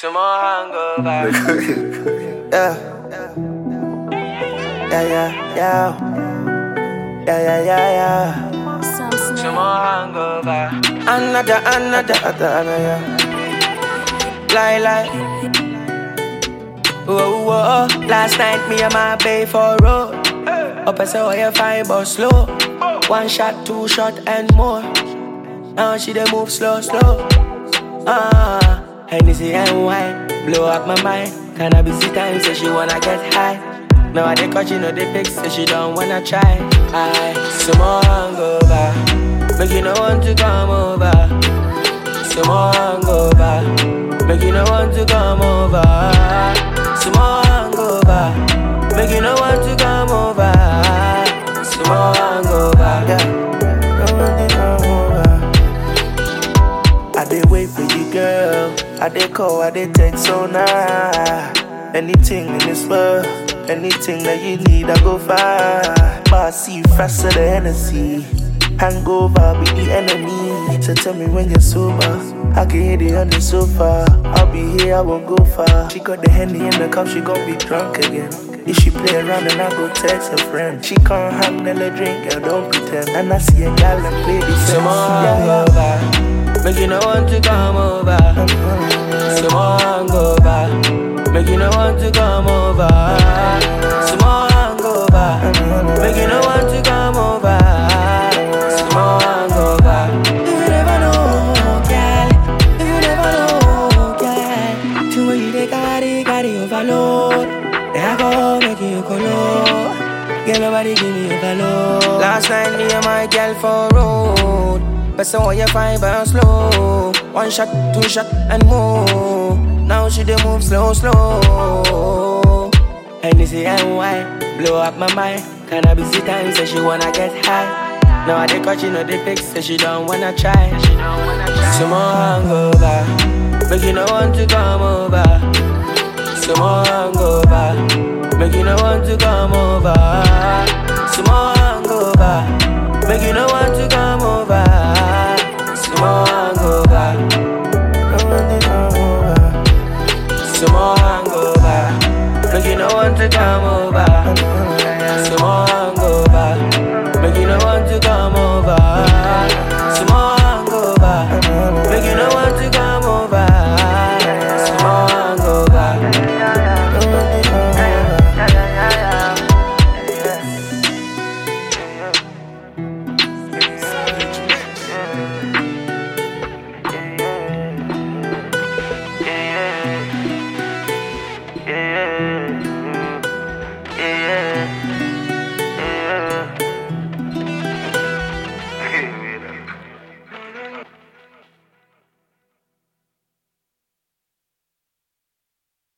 Some more hangover. Yeah. Some more hangover. Another, yeah. Lie. Whoa. Last night, me and my babe for road. Up I saw you fine but slow. One shot, two shot and more. Now she dey move slow. Hennessy and wine blow up my mind. Kinda busy time, say she wanna get high. Now I dey cause she know the pics, say she don't wanna try. Some more hangover, make you no want to come over. Some more hangover, make you no want to come over. Some more hangover, make you no want to come over. Some more hangover, yeah. I dey wait for you, girl. I dey call, I dey text, so nah. Anything in this world, anything that you need, I go far. But I see faster than Hennessy. Hangover be the enemy. So tell me when you're sober, I can hit it on the sofa. I'll be here, I won't go far. She got the Henny in the cup, she gon' be drunk again. If she play around and I go text her friend. She can't hang, then a drink, girl, don't pretend. And I see a gal and play the same. Some more hangover, make you no want to come over. Some more hangover, make you no want to come over. Some more hangover, make you no want to come over. Some more hangover. If you never know, girl. If you never know, girl. To when you dey carry overload. Then I go make you color. Girl, nobody give me overload. Last night me and my girl for road. But so you fine but slow. One shot, two shot and more. Now she dey move slow. Hennessy and wine blow up my mind. Kinda busy time, say she wanna get high. Now I dey cause she know the pics, say she don't wanna try. Some more hangover, make you no want to come over. Some more hangover, make you no want to come over. Some more hangover, make you no want to come over. Some more hangover, some more hangover, make you no want to come over.